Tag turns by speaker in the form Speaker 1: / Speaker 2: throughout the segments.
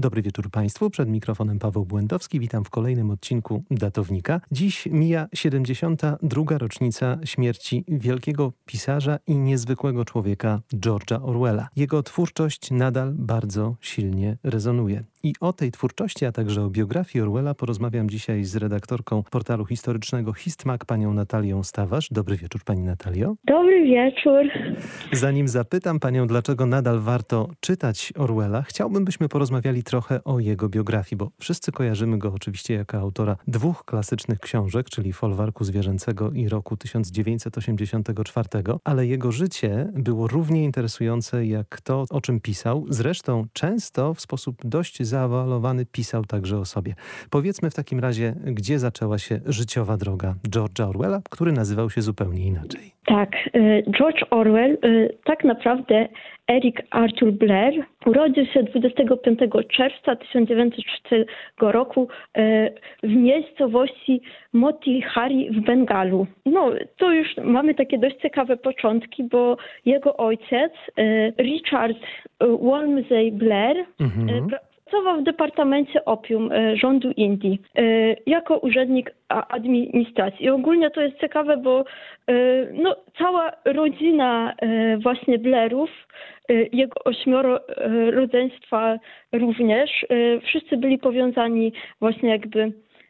Speaker 1: Dobry wieczór Państwu. Przed mikrofonem Paweł Błędowski. Witam w kolejnym odcinku Datownika. Dziś mija 72. rocznica śmierci wielkiego pisarza i niezwykłego człowieka George'a Orwella. Jego twórczość nadal bardzo silnie rezonuje. I o tej twórczości, a także o biografii Orwella porozmawiam dzisiaj z redaktorką portalu historycznego Histmag, panią Natalią Stawarz. Dobry wieczór, pani Natalio.
Speaker 2: Dobry wieczór.
Speaker 1: Zanim zapytam panią, dlaczego nadal warto czytać Orwella, chciałbym, byśmy porozmawiali trochę o jego biografii, bo wszyscy kojarzymy go oczywiście jako autora dwóch klasycznych książek, czyli Folwarku Zwierzęcego i Roku 1984, ale jego życie było równie interesujące jak to, o czym pisał. Zresztą często w sposób dość zaawansowany pisał także o sobie. Powiedzmy w takim razie, gdzie zaczęła się życiowa droga George'a Orwella, który nazywał się zupełnie inaczej.
Speaker 2: Tak, George Orwell, tak naprawdę Eric Arthur Blair, urodził się 25 czerwca 1904 roku w miejscowości Motihari w Bengalu. No, to już mamy takie dość ciekawe początki, bo jego ojciec, Richard Walmsley Blair, pracował w Departamencie Opium rządu Indii jako urzędnik administracji. I ogólnie to jest ciekawe, bo cała rodzina właśnie Blairów, jego 8 rodzeństwa również, wszyscy byli powiązani właśnie jakby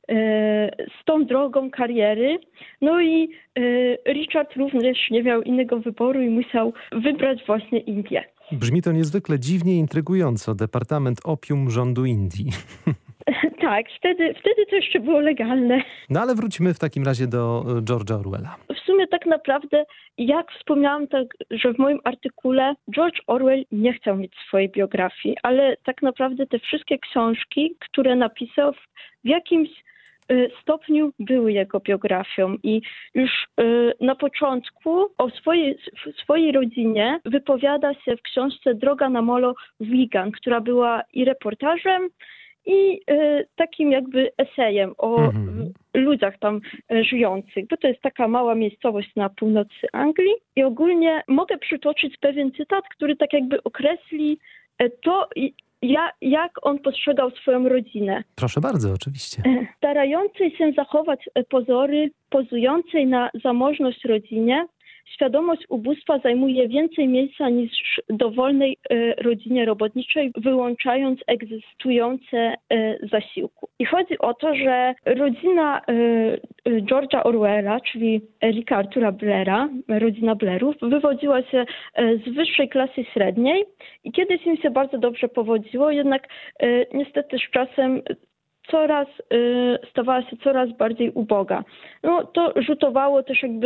Speaker 2: z tą drogą kariery. No i Richard również nie miał innego wyboru i musiał wybrać właśnie Indię.
Speaker 1: Brzmi to niezwykle dziwnie i intrygująco. Departament Opium rządu Indii.
Speaker 2: Tak, wtedy to jeszcze było legalne.
Speaker 1: No ale wróćmy w takim razie do George'a Orwella.
Speaker 2: W sumie tak naprawdę, jak wspomniałam, że w moim artykule George Orwell nie chciał mieć swojej biografii, ale tak naprawdę te wszystkie książki, które napisał, w jakimś stopniu były jego biografią i już na początku o swojej rodzinie wypowiada się w książce Droga na Molo Wigan, która była i reportażem, i takim jakby esejem o ludziach tam żyjących, bo to jest taka mała miejscowość na północy Anglii i ogólnie mogę przytoczyć pewien cytat, który tak jakby określi to, jak on postrzegał swoją rodzinę.
Speaker 1: Proszę bardzo, oczywiście.
Speaker 2: Starającej się zachować pozory, pozującej na zamożność rodzinie, świadomość ubóstwa zajmuje więcej miejsca niż dowolnej rodzinie robotniczej, wyłączając egzystujące zasiłku. I chodzi o to, że rodzina George'a Orwella, czyli Erika Artura Blaira, rodzina Blairów, wywodziła się z wyższej klasy średniej i kiedyś im się bardzo dobrze powodziło, jednak niestety z czasem stawała się coraz bardziej uboga. No, to rzutowało też jakby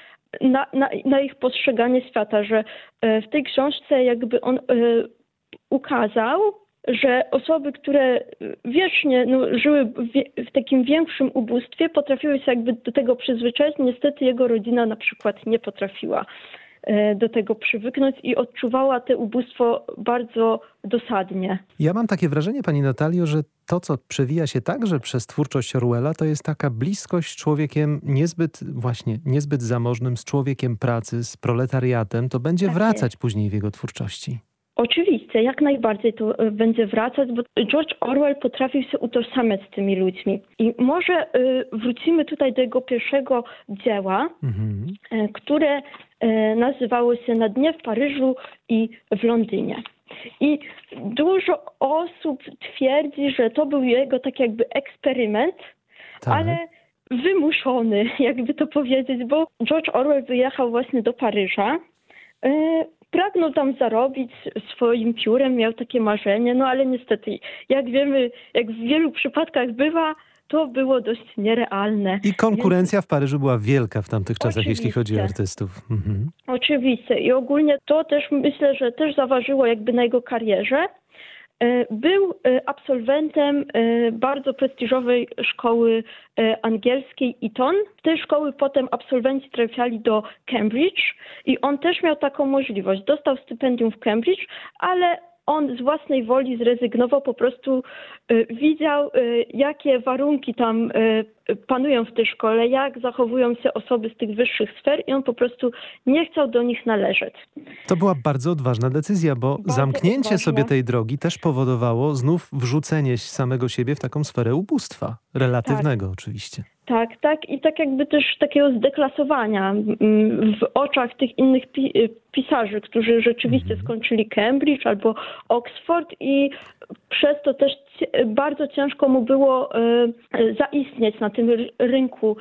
Speaker 2: na ich postrzeganie świata, że w tej książce jakby on ukazał, że osoby, które wiecznie żyły w takim większym ubóstwie, potrafiły się jakby do tego przyzwyczaić. Niestety jego rodzina na przykład nie potrafiła do tego przywyknąć i odczuwała to ubóstwo bardzo dosadnie.
Speaker 1: Ja mam takie wrażenie, pani Natalio, że to, co przewija się także przez twórczość Orwella, to jest taka bliskość z człowiekiem niezbyt zamożnym, z człowiekiem pracy, z proletariatem. To będzie wracać później w jego twórczości.
Speaker 2: Oczywiście, jak najbardziej to będzie wracać, bo George Orwell potrafił się utożsamiać z tymi ludźmi. I może wrócimy tutaj do jego pierwszego dzieła, które nazywało się Na dnie w Paryżu i w Londynie. I dużo osób twierdzi, że to był jego tak jakby eksperyment, ale wymuszony, jakby to powiedzieć, bo George Orwell wyjechał właśnie do Paryża. Pragnął tam zarobić swoim piórem, miał takie marzenie, no ale niestety, jak wiemy, jak w wielu przypadkach bywa, to było dość nierealne.
Speaker 1: I konkurencja w Paryżu była wielka w tamtych czasach, jeśli chodzi o artystów.
Speaker 2: Oczywiście i ogólnie to też myślę, że też zaważyło jakby na jego karierze. Był absolwentem bardzo prestiżowej szkoły angielskiej Eton. Z tej szkoły potem absolwenci trafiali do Cambridge i on też miał taką możliwość. Dostał stypendium w Cambridge, ale on z własnej woli zrezygnował, po prostu widział, jakie warunki tam panują w tej szkole, jak zachowują się osoby z tych wyższych sfer i on po prostu nie chciał do nich należeć.
Speaker 1: To była bardzo odważna decyzja, bo zamknięcie
Speaker 2: odważna.
Speaker 1: sobie tej drogi też powodowało znów wrzucenie samego siebie w taką sferę ubóstwa. Relatywnego oczywiście.
Speaker 2: Tak. I tak jakby też takiego zdeklasowania w oczach tych innych pisarzy, którzy rzeczywiście skończyli Cambridge albo Oxford i przez to też bardzo ciężko mu było zaistnieć na tym rynku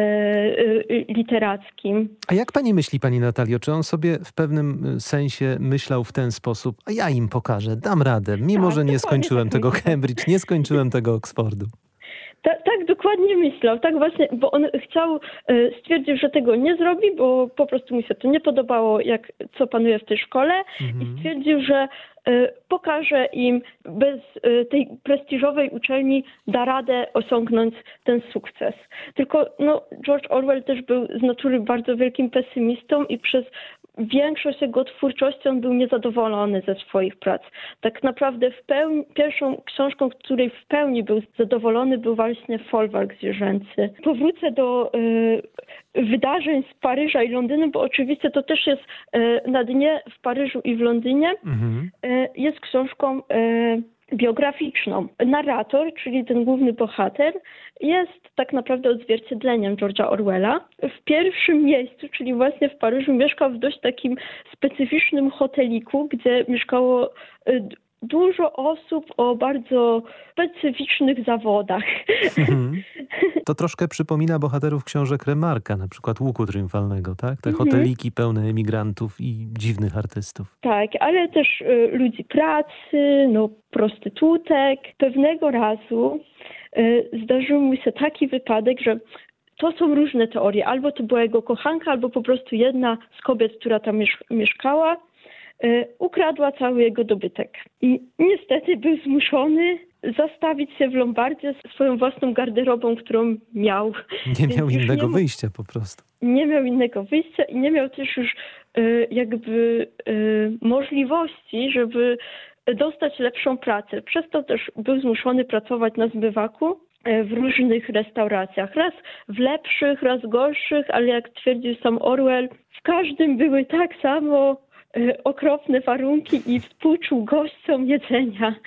Speaker 2: literackim.
Speaker 1: A jak pani myśli, pani Natalio, czy on sobie w pewnym sensie myślał w ten sposób, a ja im pokażę, dam radę, mimo że nie skończyłem tego Cambridge, nie skończyłem tego Oxfordu?
Speaker 2: Tak dokładnie myślał, tak właśnie, bo on stwierdził, że tego nie zrobi, bo po prostu mu się to nie podobało, co panuje w tej szkole i stwierdził, że pokaże im bez tej prestiżowej uczelni da radę osiągnąć ten sukces. Tylko George Orwell też był z natury bardzo wielkim pesymistą i przez większość jego twórczości on był niezadowolony ze swoich prac. Tak naprawdę pierwszą książką, której w pełni był zadowolony, był właśnie Folwark Zwierzęcy. Powrócę do wydarzeń z Paryża i Londynu, bo oczywiście to też jest na dnie w Paryżu i w Londynie. Jest książką biograficzną. Narrator, czyli ten główny bohater, jest tak naprawdę odzwierciedleniem George'a Orwella. W pierwszym miejscu, czyli właśnie w Paryżu, mieszkał w dość takim specyficznym hoteliku, gdzie mieszkało dużo osób o bardzo specyficznych zawodach.
Speaker 1: To troszkę przypomina bohaterów książek Remarka, na przykład Łuku Triumfalnego, tak? Te hoteliki pełne emigrantów i dziwnych artystów.
Speaker 2: Tak, ale też ludzi pracy, prostytutek. Pewnego razu zdarzył mu się taki wypadek, że to są różne teorie. Albo to była jego kochanka, albo po prostu jedna z kobiet, która tam mieszkała, ukradła cały jego dobytek. I niestety był zmuszony zastawić się w Lombardzie swoją własną garderobą, którą miał.
Speaker 1: Nie miał innego wyjścia po prostu.
Speaker 2: Nie miał innego wyjścia i nie miał też już możliwości, żeby dostać lepszą pracę. Przez to też był zmuszony pracować na zbywaku w różnych restauracjach. Raz w lepszych, raz gorszych, ale jak twierdził sam Orwell, w każdym były tak samo okropne warunki i współczuł gościom jedzenia.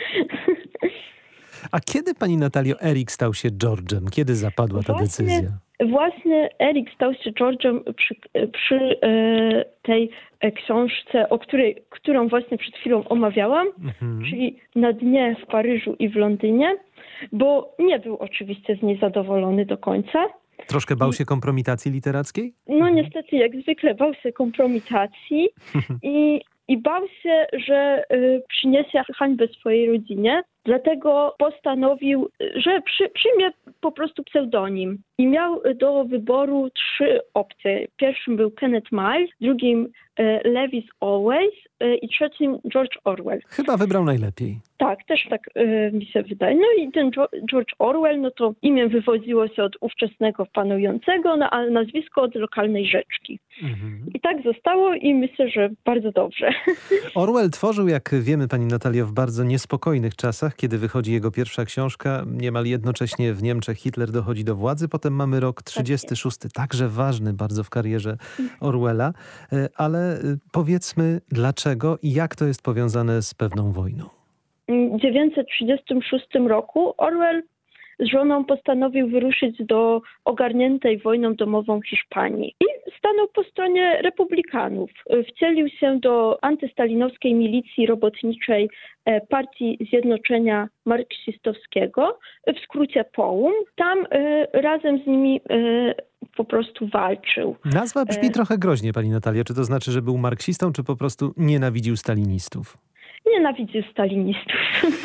Speaker 1: A kiedy, pani Natalio, Eric stał się George'em? Kiedy zapadła ta decyzja?
Speaker 2: Właśnie Eric stał się George'em przy tej książce, którą właśnie przed chwilą omawiałam, czyli Na dnie w Paryżu i w Londynie, bo nie był oczywiście z niej zadowolony do końca.
Speaker 1: Troszkę bał się kompromitacji literackiej?
Speaker 2: Niestety, jak zwykle bał się kompromitacji i bał się, że przyniesie hańbę swojej rodzinie. Dlatego postanowił, że przyjmie po prostu pseudonim. I miał do wyboru 3 opcje. Pierwszym był Kenneth Miles, drugim Lewis Always i trzecim George Orwell.
Speaker 1: Chyba wybrał najlepiej.
Speaker 2: Tak, też tak mi się wydaje. I ten George Orwell, to imię wywodziło się od ówczesnego panującego, a nazwisko od lokalnej rzeczki. I tak zostało i myślę, że bardzo dobrze.
Speaker 1: Orwell tworzył, jak wiemy, pani Natalio, w bardzo niespokojnych czasach, kiedy wychodzi jego pierwsza książka. Niemal jednocześnie w Niemczech Hitler dochodzi do władzy. Potem mamy rok 36, także ważny bardzo w karierze Orwella. Ale powiedzmy dlaczego i jak to jest powiązane z pewną wojną.
Speaker 2: W 1936 roku Orwell z żoną postanowił wyruszyć do ogarniętej wojną domową Hiszpanii i stanął po stronie republikanów. Wcielił się do antystalinowskiej milicji robotniczej Partii Zjednoczenia Marksistowskiego, w skrócie POUM. Tam razem z nimi po prostu walczył.
Speaker 1: Nazwa brzmi trochę groźnie, pani Natalia. Czy to znaczy, że był marksistą, czy po prostu nienawidził stalinistów?
Speaker 2: Nienawidził stalinistów.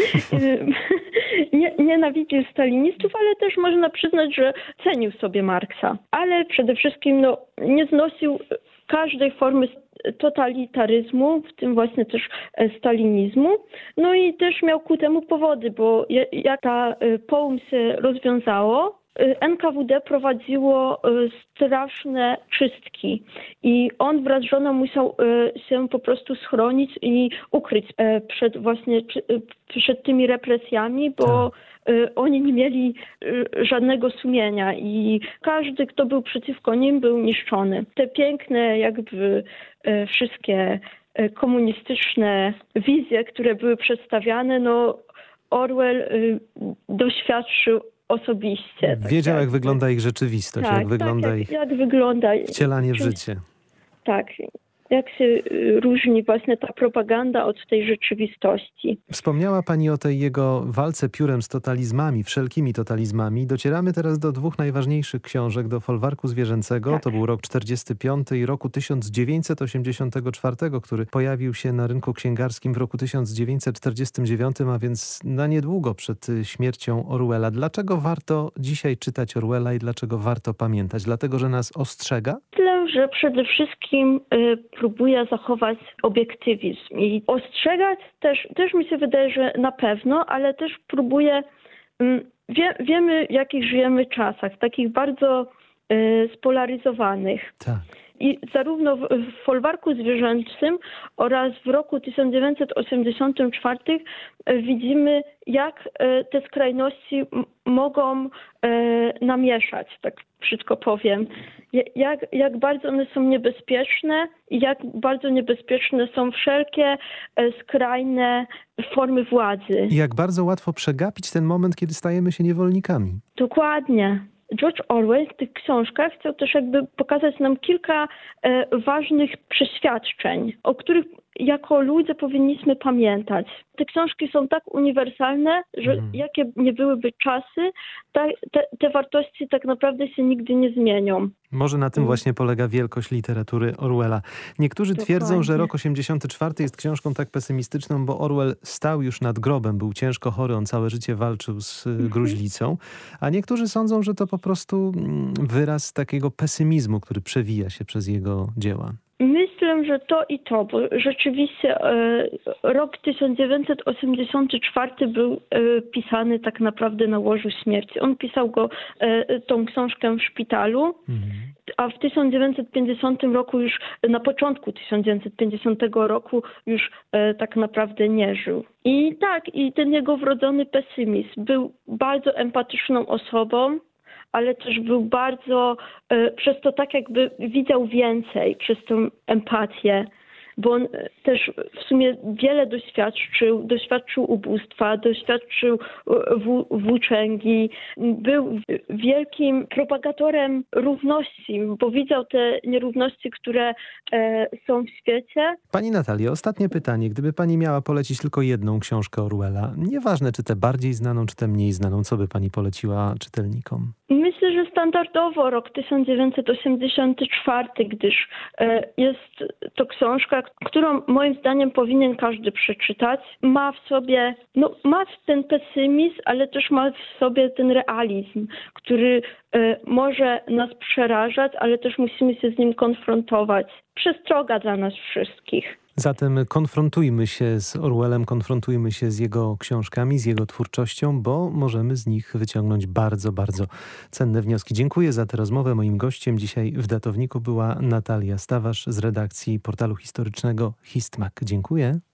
Speaker 2: Nienawidził stalinistów, ale też można przyznać, że cenił sobie Marksa. Ale przede wszystkim nie znosił każdej formy totalitaryzmu, w tym właśnie też stalinizmu. I też miał ku temu powody, bo jak ta POUM się rozwiązało, NKWD prowadziło straszne czystki i on wraz z żoną musiał się po prostu schronić i ukryć przed tymi represjami, bo oni nie mieli żadnego sumienia i każdy, kto był przeciwko nim, był niszczony. Te piękne jakby wszystkie komunistyczne wizje, które były przedstawiane, no Orwell doświadczył osobiście.
Speaker 1: Wiedział, jak wygląda ich rzeczywistość, jak wygląda ich wcielanie w życie.
Speaker 2: Tak, jak się różni właśnie ta propaganda od tej rzeczywistości.
Speaker 1: Wspomniała pani o tej jego walce piórem z totalizmami, wszelkimi totalizmami. Docieramy teraz do dwóch najważniejszych książek, do Folwarku Zwierzęcego. Tak. To był rok 45 i roku 1984, który pojawił się na rynku księgarskim w roku 1949, a więc na niedługo przed śmiercią Orwella. Dlaczego warto dzisiaj czytać Orwella i dlaczego warto pamiętać? Dlatego, że nas ostrzega?
Speaker 2: Myślę, że przede wszystkim próbuje zachować obiektywizm i ostrzegać też mi się wydaje, że na pewno, ale też próbuje, wiemy w jakich żyjemy czasach, takich bardzo spolaryzowanych.
Speaker 1: Tak.
Speaker 2: I zarówno w Folwarku Zwierzęcym oraz w roku 1984 widzimy, jak te skrajności mogą namieszać, tak brzydko powiem. Jak bardzo one są niebezpieczne i jak bardzo niebezpieczne są wszelkie skrajne formy władzy.
Speaker 1: I jak bardzo łatwo przegapić ten moment, kiedy stajemy się niewolnikami.
Speaker 2: Dokładnie. George Orwell w tych książkach chciał też jakby pokazać nam kilka ważnych przeświadczeń, o których jako ludzie powinniśmy pamiętać. Te książki są tak uniwersalne, że jakie nie byłyby czasy, te wartości tak naprawdę się nigdy nie zmienią.
Speaker 1: Może na tym właśnie polega wielkość literatury Orwella. Niektórzy twierdzą, że rok 84 jest książką tak pesymistyczną, bo Orwell stał już nad grobem, był ciężko chory, on całe życie walczył z gruźlicą, a niektórzy sądzą, że to po prostu wyraz takiego pesymizmu, który przewija się przez jego dzieła.
Speaker 2: Myślę, że to i to, bo rzeczywiście rok 1984 był pisany tak naprawdę na łożu śmierci. On pisał tą książkę w szpitalu, a w 1950 roku już, na początku 1950 roku już tak naprawdę nie żył. I tak, i ten jego wrodzony pesymizm, był bardzo empatyczną osobą, ale też był bardzo, przez to tak jakby widział więcej, przez tą empatię, bo on też w sumie wiele doświadczył ubóstwa, doświadczył włóczęgi, był wielkim propagatorem równości, bo widział te nierówności, które są w świecie.
Speaker 1: Pani Natalio, ostatnie pytanie. Gdyby pani miała polecić tylko jedną książkę Orwella, nieważne czy tę bardziej znaną, czy tę mniej znaną, co by pani poleciła czytelnikom?
Speaker 2: Myślę, że standardowo rok 1984, gdyż jest to książka, którą moim zdaniem powinien każdy przeczytać. Ma w sobie, ma ten pesymizm, ale też ma w sobie ten realizm, który może nas przerażać, ale też musimy się z nim konfrontować. Przestroga dla nas wszystkich.
Speaker 1: Zatem konfrontujmy się z Orwellem, konfrontujmy się z jego książkami, z jego twórczością, bo możemy z nich wyciągnąć bardzo, bardzo cenne wnioski. Dziękuję za tę rozmowę. Moim gościem dzisiaj w Datowniku była Natalia Stawarz z redakcji portalu historycznego Histmag. Dziękuję.